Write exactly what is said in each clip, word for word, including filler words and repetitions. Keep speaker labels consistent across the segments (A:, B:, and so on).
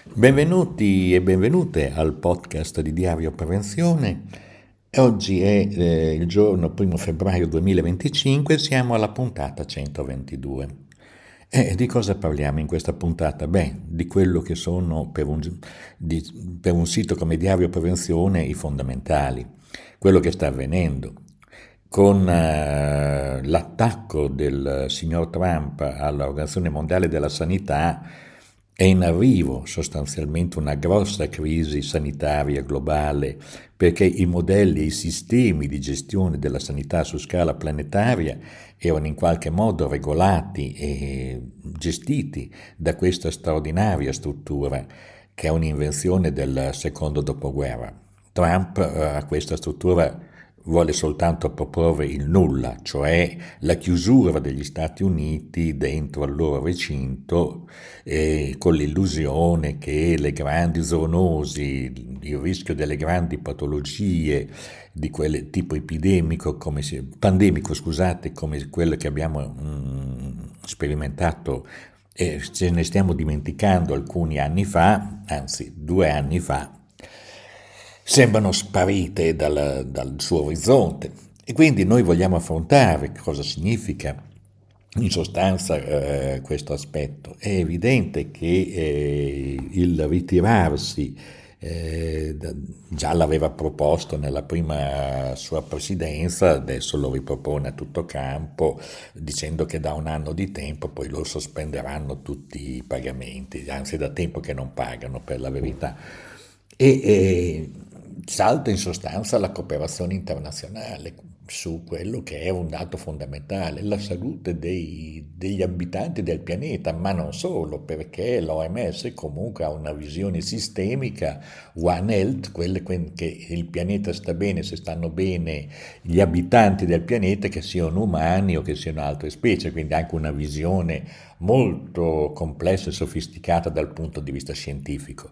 A: Benvenuti e benvenute al podcast di Diario Prevenzione. Oggi è eh, il giorno primo febbraio duemilaventicinque, siamo alla puntata centoventidue. E di cosa parliamo in questa puntata? Beh, di quello che sono per un, di, per un sito come Diario Prevenzione i fondamentali, quello che sta avvenendo. Con eh, l'attacco del signor Trump all'Organizzazione Mondiale della Sanità è in arrivo sostanzialmente una grossa crisi sanitaria globale, perché i modelli e i sistemi di gestione della sanità su scala planetaria erano in qualche modo regolati e gestiti da questa straordinaria struttura che è un'invenzione del secondo dopoguerra. Trump eh, a questa struttura vuole soltanto proporre il nulla, cioè la chiusura degli Stati Uniti dentro al loro recinto, eh, con l'illusione che le grandi zoonosi, il rischio delle grandi patologie di quel tipo epidemico, come si, pandemico, scusate, come quello che abbiamo mm, sperimentato, e ce ne stiamo dimenticando alcuni anni fa, anzi due anni fa, sembrano sparite dal, dal suo orizzonte. E quindi noi vogliamo affrontare cosa significa in sostanza eh, questo aspetto. È evidente che eh, il ritirarsi, eh, da- già l'aveva proposto nella prima sua presidenza, adesso lo ripropone a tutto campo, dicendo che da un anno di tempo poi lo sospenderanno tutti i pagamenti, anzi da tempo che non pagano per la verità. E, e salta in sostanza la cooperazione internazionale su quello che è un dato fondamentale, la salute dei- degli abitanti del pianeta, ma non solo, perché l'O M S comunque ha una visione sistemica, One Health, quelle que- che il pianeta sta bene se stanno bene gli abitanti del pianeta, che siano umani o che siano altre specie, quindi anche una visione molto complessa e sofisticata dal punto di vista scientifico.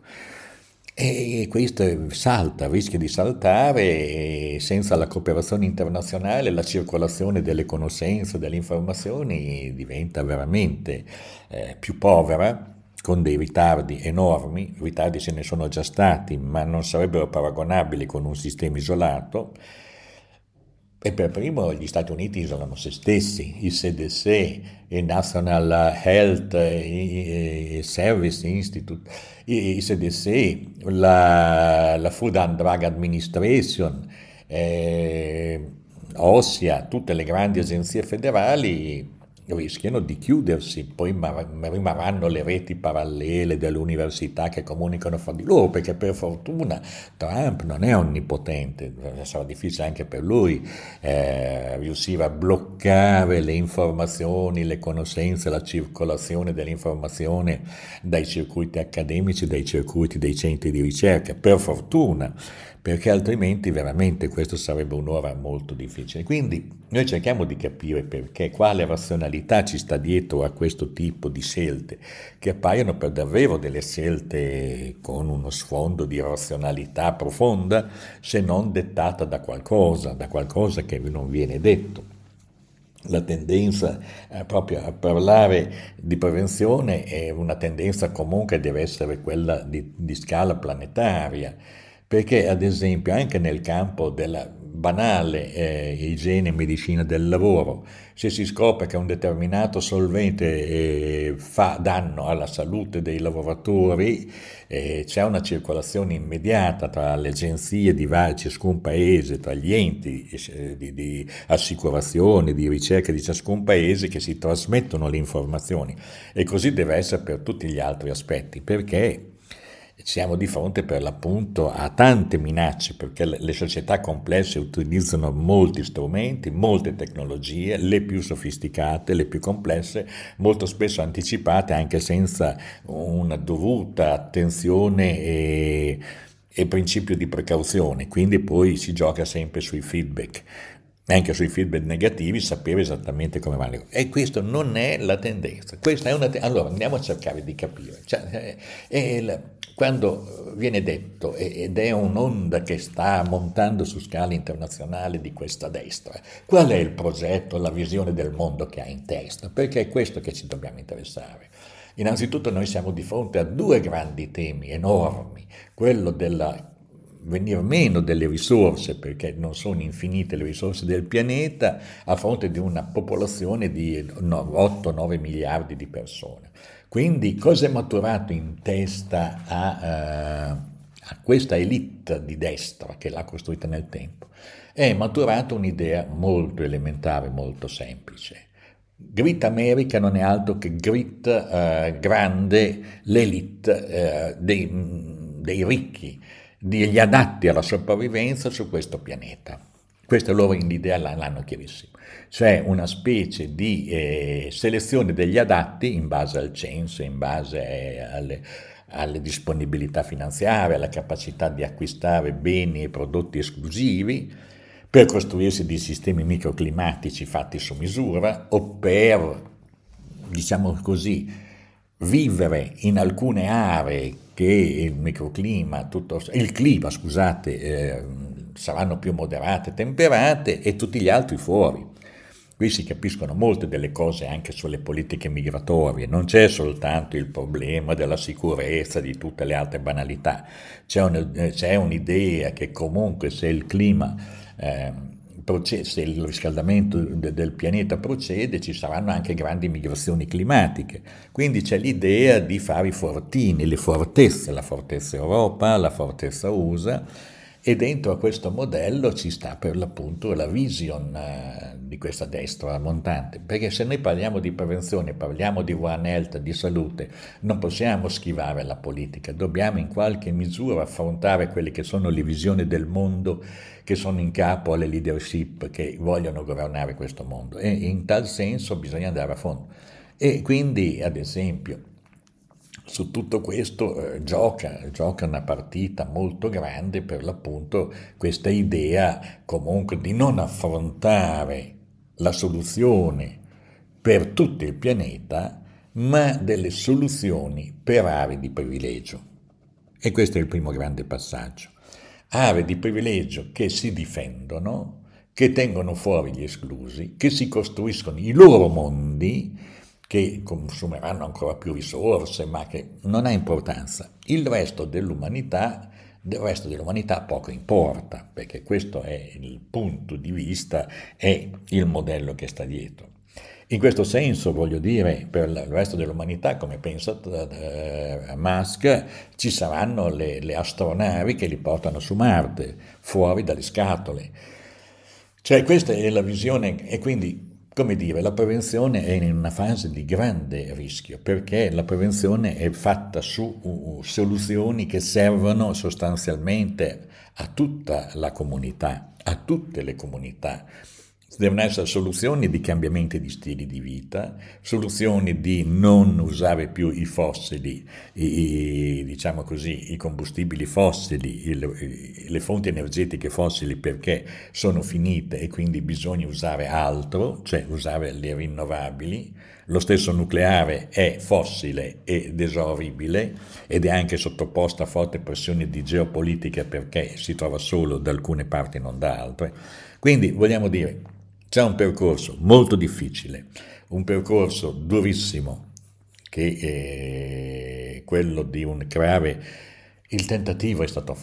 A: E questo salta, rischia di saltare e senza la cooperazione internazionale la circolazione delle conoscenze, delle informazioni diventa veramente eh, più povera, con dei ritardi enormi. Ritardi ce ne sono già stati, ma non sarebbero paragonabili con un sistema isolato. E per primo gli Stati Uniti isolano se stessi, il C D C, il National Health Service Institute, il C D C, la, la Food and Drug Administration, eh, OSSIA, tutte le grandi agenzie federali rischiano di chiudersi, poi ma- rimarranno le reti parallele delle università che comunicano fra di loro, perché per fortuna Trump non è onnipotente, sarà difficile anche per lui eh, riuscire a bloccare le informazioni, le conoscenze, la circolazione dell'informazione dai circuiti accademici, dai circuiti dei centri di ricerca, per fortuna, perché altrimenti veramente questo sarebbe un'ora molto difficile. Quindi noi cerchiamo di capire perché, quale razionalità ci sta dietro a questo tipo di scelte, che appaiono per davvero delle scelte con uno sfondo di razionalità profonda, se non dettata da qualcosa, da qualcosa che non viene detto. La tendenza eh, proprio a parlare di prevenzione è una tendenza comunque deve essere quella di, di scala planetaria, perché ad esempio anche nel campo della banale eh, igiene e medicina del lavoro, se si scopre che un determinato solvente eh, fa danno alla salute dei lavoratori, eh, c'è una circolazione immediata tra le agenzie di vari, ciascun paese, tra gli enti eh, di, di assicurazione, di ricerca di ciascun paese che si trasmettono le informazioni e così deve essere per tutti gli altri aspetti, perché siamo di fronte per l'appunto a tante minacce, perché le società complesse utilizzano molti strumenti, molte tecnologie, le più sofisticate, le più complesse, molto spesso anticipate anche senza una dovuta attenzione e, e principio di precauzione, quindi poi si gioca sempre sui feedback. Anche sui feedback negativi sapere esattamente come vanno. E questo non è la tendenza. Questa è una te- allora andiamo a cercare di capire. Cioè, eh, è il- quando viene detto, e- ed è un'onda che sta montando su scala internazionale di questa destra, qual è il progetto, la visione del mondo che ha in testa? Perché è questo che ci dobbiamo interessare. Innanzitutto noi siamo di fronte a due grandi temi enormi, quello del venir meno delle risorse, perché non sono infinite le risorse del pianeta, a fronte di una popolazione di otto nove miliardi di persone. Quindi cosa è maturato in testa a, eh, a questa elite di destra che l'ha costruita nel tempo? È maturata un'idea molto elementare, molto semplice. Grit America non è altro che grit eh, grande, l'elite eh, dei, dei ricchi, degli adatti alla sopravvivenza su questo pianeta. Questa loro l'idea l'hanno chiarissimo. C'è una specie di eh, selezione degli adatti in base al censo, in base alle, alle disponibilità finanziarie, alla capacità di acquistare beni e prodotti esclusivi, per costruirsi dei sistemi microclimatici fatti su misura o per, diciamo così, vivere in alcune aree che il microclima, tutto, il clima, scusate, eh, saranno più moderate, temperate e tutti gli altri fuori. Qui si capiscono molte delle cose anche sulle politiche migratorie, non c'è soltanto il problema della sicurezza, di tutte le altre banalità, c'è, un, c'è un'idea che comunque se il clima, eh, procede, se il riscaldamento de, del pianeta procede, ci saranno anche grandi migrazioni climatiche, quindi c'è l'idea di fare i fortini, le fortezze, la fortezza Europa, la fortezza U S A, e dentro a questo modello ci sta per l'appunto la vision uh, di questa destra montante, perché se noi parliamo di prevenzione, parliamo di One Health, di salute, non possiamo schivare la politica, dobbiamo in qualche misura affrontare quelle che sono le visioni del mondo che sono in capo alle leadership che vogliono governare questo mondo, e in tal senso bisogna andare a fondo. E quindi, ad esempio, su tutto questo eh, gioca, gioca una partita molto grande per l'appunto questa idea comunque di non affrontare la soluzione per tutto il pianeta, ma delle soluzioni per aree di privilegio. E questo è il primo grande passaggio. Aree di privilegio che si difendono, che tengono fuori gli esclusi, che si costruiscono i loro mondi, che consumeranno ancora più risorse, ma che non ha importanza. Il resto dell'umanità, del resto dell'umanità poco importa, perché questo è il punto di vista, è il modello che sta dietro. In questo senso, voglio dire, per il resto dell'umanità, come pensa uh, Musk, ci saranno le, le astronavi che li portano su Marte, fuori dalle scatole. Cioè, questa è la visione, e quindi, come dire, la prevenzione è in una fase di grande rischio, perché la prevenzione è fatta su uh, soluzioni che servono sostanzialmente a tutta la comunità, a tutte le comunità. Devono essere soluzioni di cambiamenti di stili di vita, soluzioni di non usare più i fossili, i, diciamo così, i combustibili fossili, il, le fonti energetiche fossili perché sono finite e quindi bisogna usare altro, cioè usare le rinnovabili. Lo stesso nucleare è fossile ed esauribile ed è anche sottoposto a forte pressione di geopolitica perché si trova solo da alcune parti, non da altre. Quindi vogliamo dire, c'è un percorso molto difficile, un percorso durissimo, che è quello di un creare, il tentativo è stato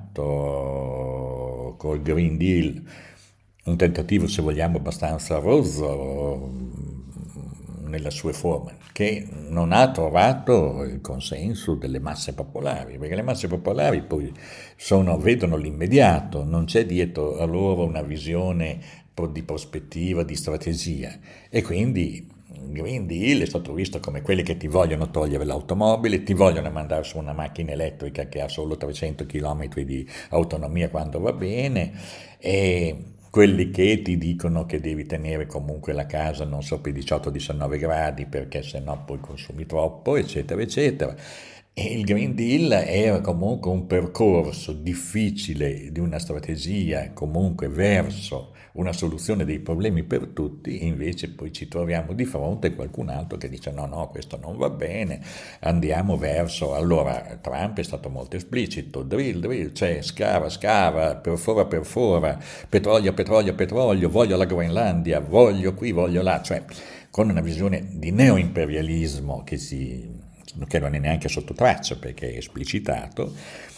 A: fatto col Green Deal, un tentativo se vogliamo abbastanza rozzo nelle sue forme, che non ha trovato il consenso delle masse popolari, perché le masse popolari poi sono, vedono l'immediato, non c'è dietro a loro una visione di prospettiva, di strategia, e quindi il Green Deal è stato visto come quelli che ti vogliono togliere l'automobile, ti vogliono mandare su una macchina elettrica che ha solo trecento chilometri di autonomia quando va bene, e quelli che ti dicono che devi tenere comunque la casa non sopra i diciotto diciannove gradi perché sennò poi consumi troppo, eccetera, eccetera. E il Green Deal era comunque un percorso difficile di una strategia comunque verso una soluzione dei problemi per tutti, invece poi ci troviamo di fronte a qualcun altro che dice no, no, questo non va bene, andiamo verso... Allora Trump è stato molto esplicito, drill, drill, cioè scava, scava, perfora, perfora, petrolio, petrolio, petrolio, voglio la Groenlandia, voglio qui, voglio là, cioè con una visione di neoimperialismo che si... che non è neanche sotto traccia perché è esplicitato,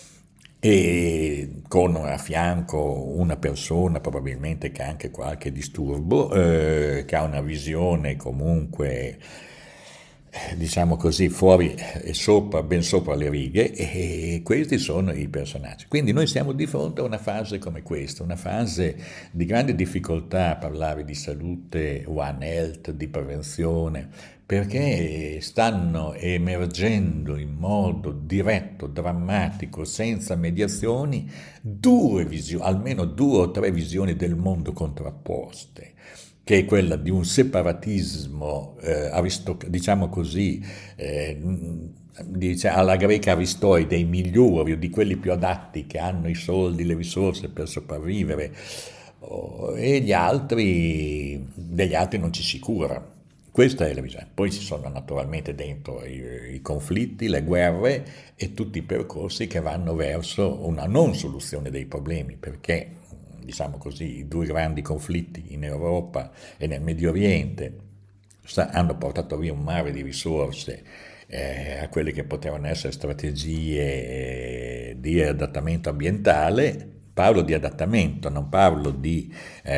A: e con a fianco una persona probabilmente che ha anche qualche disturbo, eh, che ha una visione comunque, eh, diciamo così, fuori e sopra, ben sopra le righe, e questi sono i personaggi. Quindi noi siamo di fronte a una fase come questa, una fase di grande difficoltà a parlare di salute, One Health, di prevenzione, perché stanno emergendo in modo diretto, drammatico, senza mediazioni, due visioni, almeno due o tre visioni del mondo contrapposte, che è quella di un separatismo, eh, aristoc- diciamo così, eh, dice, alla greca Aristoi, dei migliori o di quelli più adatti che hanno i soldi, le risorse per sopravvivere, oh, e gli altri, degli altri non ci si cura. Questa è la visione. Poi ci sono naturalmente dentro i, i conflitti, le guerre e tutti i percorsi che vanno verso una non soluzione dei problemi, perché, diciamo così, i due grandi conflitti in Europa e nel Medio Oriente sta- hanno portato via un mare di risorse eh, a quelle che potevano essere strategie eh, di adattamento ambientale. Parlo di adattamento, non parlo di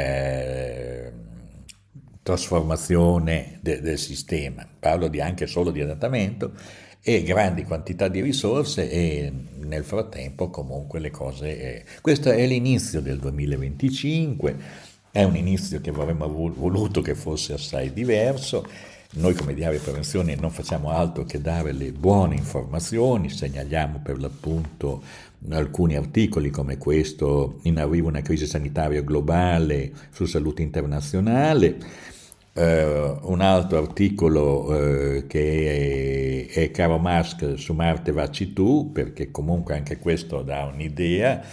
A: eh, trasformazione de- del sistema, parlo di anche solo di adattamento e grandi quantità di risorse, e nel frattempo comunque le cose... eh, Questo è l'inizio del duemilaventicinque, è un inizio che avremmo voluto che fosse assai diverso. Noi come Diario Prevenzione non facciamo altro che dare le buone informazioni, segnaliamo per l'appunto alcuni articoli come questo, in arrivo una crisi sanitaria globale su salute internazionale, Uh, un altro articolo uh, che è, è Caro Musk, su Marte vacci tu, perché comunque anche questo dà un'idea,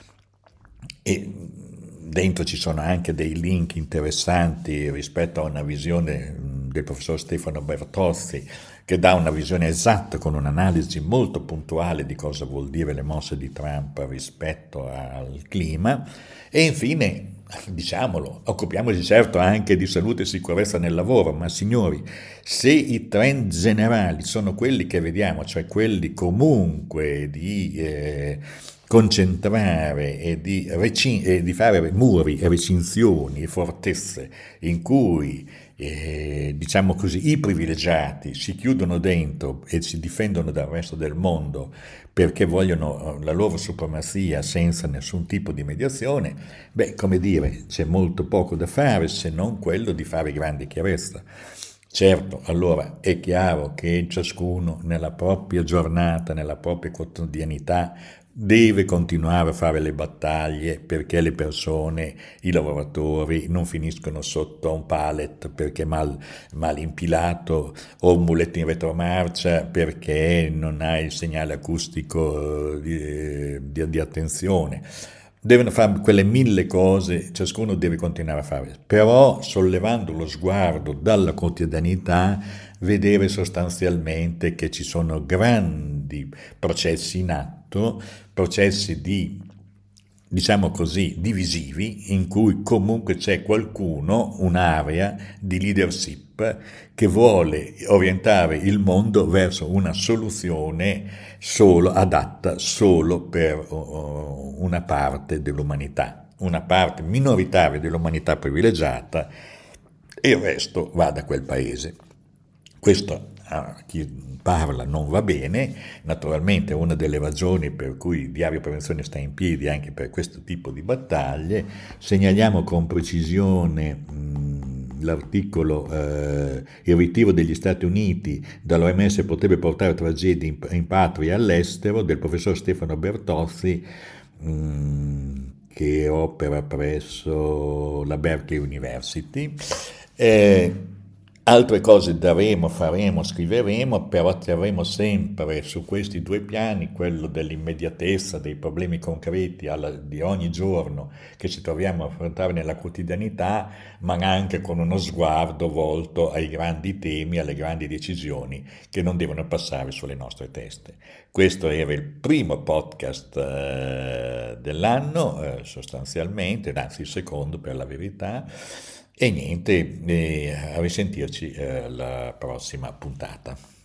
A: e dentro ci sono anche dei link interessanti rispetto a una visione del professor Stefano Bertozzi, che dà una visione esatta con un'analisi molto puntuale di cosa vuol dire le mosse di Trump rispetto al clima. E infine, diciamolo, occupiamoci certo anche di salute e sicurezza nel lavoro, ma signori, se i trend generali sono quelli che vediamo, cioè quelli comunque di eh, concentrare e di, recin- e di fare muri e recinzioni e fortezze in cui eh, diciamo così, i privilegiati si chiudono dentro e si difendono dal resto del mondo perché vogliono la loro supremazia senza nessun tipo di mediazione, beh, come dire, c'è molto poco da fare se non quello di fare grande chiarezza. Certo, allora è chiaro che ciascuno nella propria giornata, nella propria quotidianità, deve continuare a fare le battaglie perché le persone, i lavoratori non finiscono sotto un pallet perché mal, mal impilato o un muletto in retromarcia perché non ha il segnale acustico di, di, di attenzione. Devono fare quelle mille cose, ciascuno deve continuare a fare, però sollevando lo sguardo dalla quotidianità, vedere sostanzialmente che ci sono grandi processi in atto, processi di, diciamo così, divisivi, in cui comunque c'è qualcuno, un'area di leadership che vuole orientare il mondo verso una soluzione solo adatta solo per uh, una parte dell'umanità, una parte minoritaria dell'umanità privilegiata, e il resto va da quel paese. Questo a chi parla non va bene, naturalmente è una delle ragioni per cui Diario Prevenzione sta in piedi anche per questo tipo di battaglie. Segnaliamo con precisione mh, l'articolo eh, il ritiro degli Stati Uniti dall'O M S potrebbe portare a tragedie in, in patria e all'estero, del professor Stefano Bertozzi, mh, che opera presso la Berkeley University. Eh, Altre cose daremo, faremo, scriveremo, però terremo sempre su questi due piani, quello dell'immediatezza, dei problemi concreti alla, di ogni giorno che ci troviamo a affrontare nella quotidianità, ma anche con uno sguardo volto ai grandi temi, alle grandi decisioni che non devono passare sulle nostre teste. Questo era il primo podcast eh, dell'anno, eh, sostanzialmente, anzi il secondo per la verità. E niente, eh, a risentirci eh, alla prossima puntata.